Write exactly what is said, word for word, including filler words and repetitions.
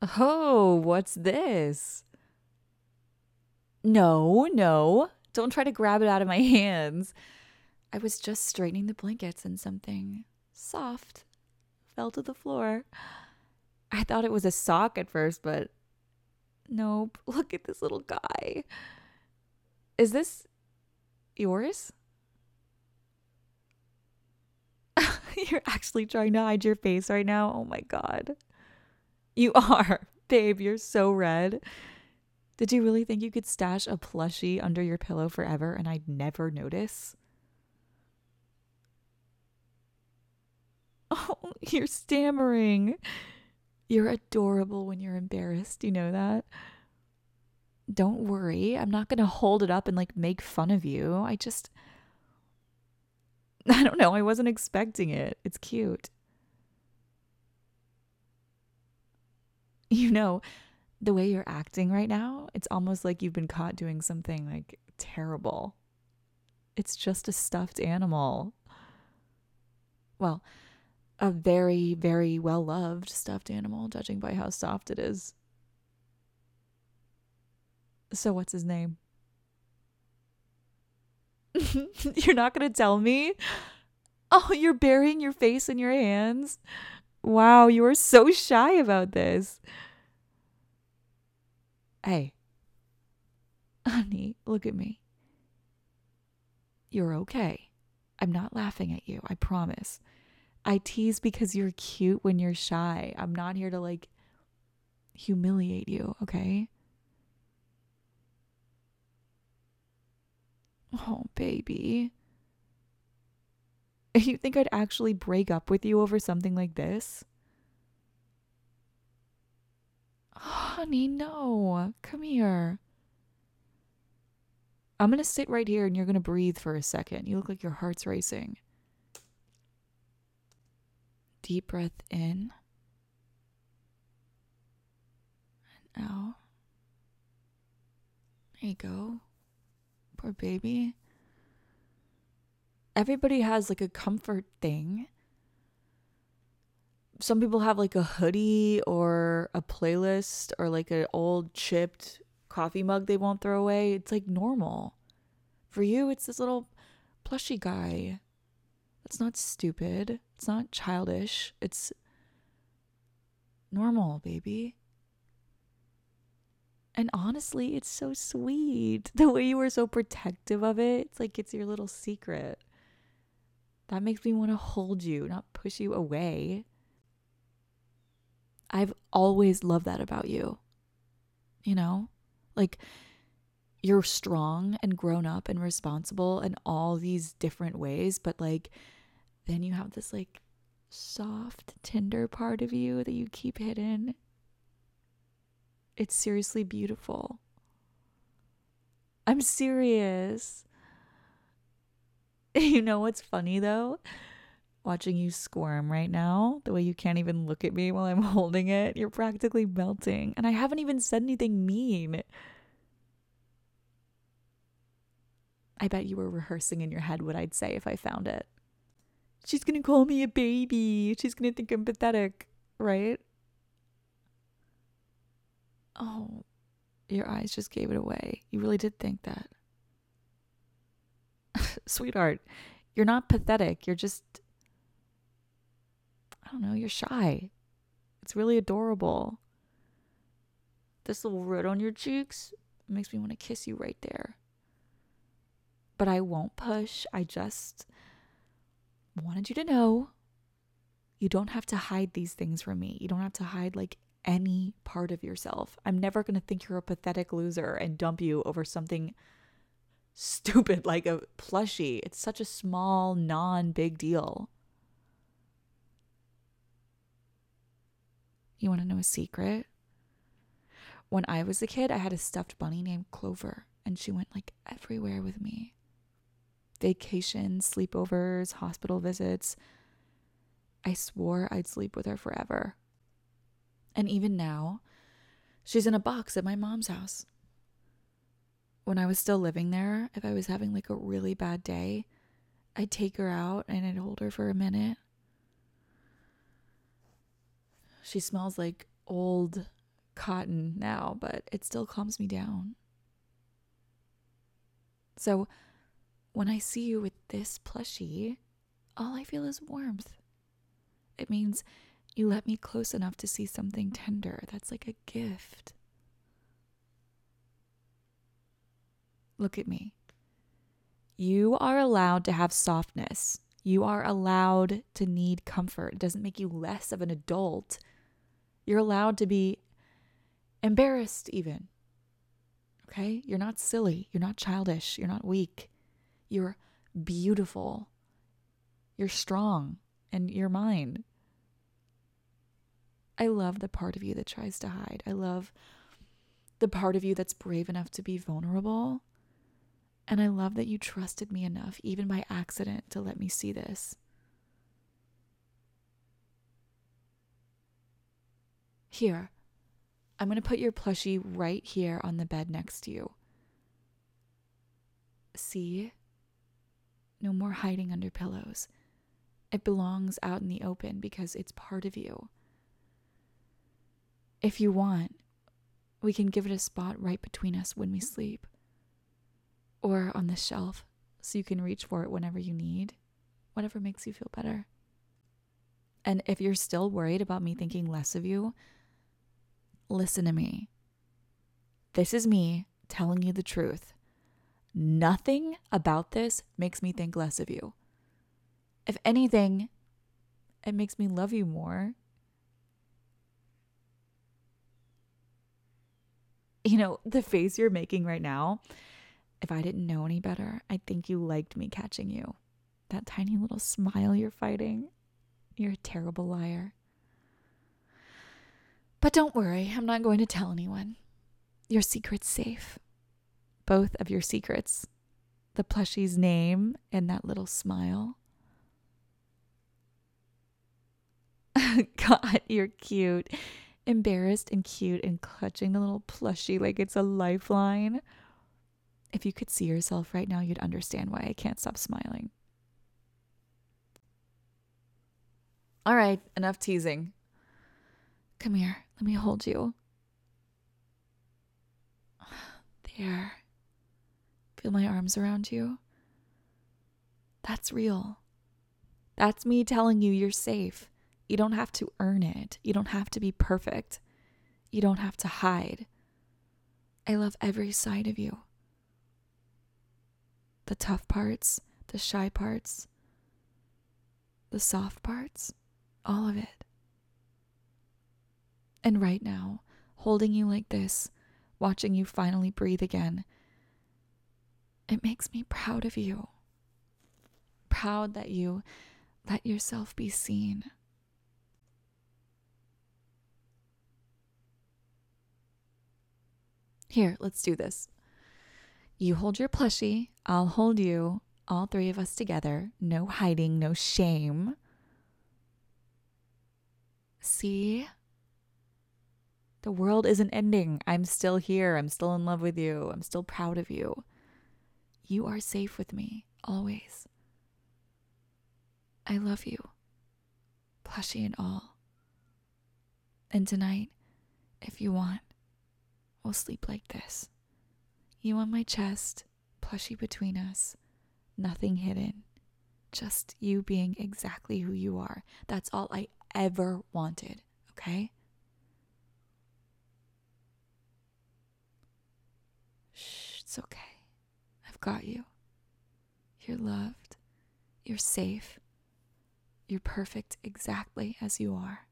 Oh, what's this? No, no. Don't try to grab it out of my hands. I was just straightening the blankets and something soft fell to the floor. I thought it was a sock at first, but nope. Look at this little guy. Is this yours? You're actually trying to hide your face right now? Oh my God. You are. Babe, you're so red. Did you really think you could stash a plushie under your pillow forever and I'd never notice? Oh, you're stammering. You're adorable when you're embarrassed. You know that? Don't worry. I'm not going to hold it up and like make fun of you. I just, I don't know. I wasn't expecting it. It's cute. You know, the way you're acting right now, it's almost like you've been caught doing something like terrible. It's just a stuffed animal. Well, a very, very well loved stuffed animal, judging by how soft it is. So, what's his name? You're not going to tell me? Oh, you're burying your face in your hands? Wow, you are so shy about this. Hey, honey, look at me. You're okay. I'm not laughing at you, I promise. I tease because you're cute when you're shy. I'm not here to like humiliate you, okay? Oh, baby. You think I'd actually break up with you over something like this? Honey, no. Come here. I'm going to sit right here and you're going to breathe for a second. You look like your heart's racing. Deep breath in and out. There you go. Poor baby. Everybody has like a comfort thing. Some people have like a hoodie or a playlist or like an old chipped coffee mug they won't throw away. It's like normal. For you, it's this little plushy guy. It's not stupid. It's not childish. It's normal, baby. And honestly, it's so sweet. The way you were so protective of it, it's like it's your little secret. That makes me want to hold you, not push you away. I've always loved that about you. You know? Like, you're strong and grown up and responsible in all these different ways, but like, then you have this like soft, tender part of you that you keep hidden. It's seriously beautiful. I'm serious. You know what's funny though? Watching you squirm right now, the way you can't even look at me while I'm holding it, you're practically melting. And I haven't even said anything mean. I bet you were rehearsing in your head what I'd say if I found it. She's gonna call me a baby. She's gonna think I'm pathetic, right? Oh, your eyes just gave it away. You really did think that. Sweetheart, you're not pathetic. You're just, I don't know, you're shy. It's really adorable. This little red on your cheeks makes me want to kiss you right there. But I won't push. I just wanted you to know you don't have to hide these things from me. You don't have to hide like any part of yourself. I'm never going to think you're a pathetic loser and dump you over something stupid like a plushie. It's such a small, non-big deal. You want to know a secret? When I was a kid, I had a stuffed bunny named Clover, and she went like everywhere with me. Vacations, sleepovers, hospital visits. I swore I'd sleep with her forever. And even now, she's in a box at my mom's house. When I was still living there, if I was having like a really bad day, I'd take her out and I'd hold her for a minute. She smells like old cotton now, but it still calms me down. So when I see you with this plushie, all I feel is warmth. It means you let me close enough to see something tender that's like a gift. Look at me. You are allowed to have softness. You are allowed to need comfort. It doesn't make you less of an adult. You're allowed to be embarrassed even. Okay? You're not silly. You're not childish. You're not weak. You're beautiful. You're strong. And you're mine. I love the part of you that tries to hide. I love the part of you that's brave enough to be vulnerable. And I love that you trusted me enough, even by accident, to let me see this. Here, I'm going to put your plushie right here on the bed next to you. See? No more hiding under pillows. It belongs out in the open because it's part of you. If you want, we can give it a spot right between us when we sleep. Or on the shelf, so you can reach for it whenever you need. Whatever makes you feel better. And if you're still worried about me thinking less of you, listen to me. This is me telling you the truth. Nothing about this makes me think less of you. If anything, it makes me love you more. You know, the face you're making right now, if I didn't know any better, I think you liked me catching you. That tiny little smile you're fighting. You're a terrible liar. But don't worry, I'm not going to tell anyone. Your secret's safe. Both of your secrets. The plushie's name and that little smile. God, you're cute. Embarrassed and cute and clutching the little plushie like it's a lifeline. If you could see yourself right now, you'd understand why I can't stop smiling. All right, enough teasing. Come here, let me hold you. There. Feel my arms around you? That's real. That's me telling you you're safe. You don't have to earn it. You don't have to be perfect. You don't have to hide. I love every side of you. The tough parts, the shy parts, the soft parts, all of it. And right now, holding you like this, watching you finally breathe again, it makes me proud of you. Proud that you let yourself be seen. Here, let's do this. You hold your plushie, I'll hold you, all three of us together. No hiding, no shame. See? The world isn't ending. I'm still here. I'm still in love with you. I'm still proud of you. You are safe with me, always. I love you, plushie and all. And tonight, if you want, we'll sleep like this. You on my chest, plushie between us, nothing hidden. Just you being exactly who you are. That's all I ever wanted, okay? Shh, it's okay. I've got you. You're loved. You're safe. You're perfect exactly as you are.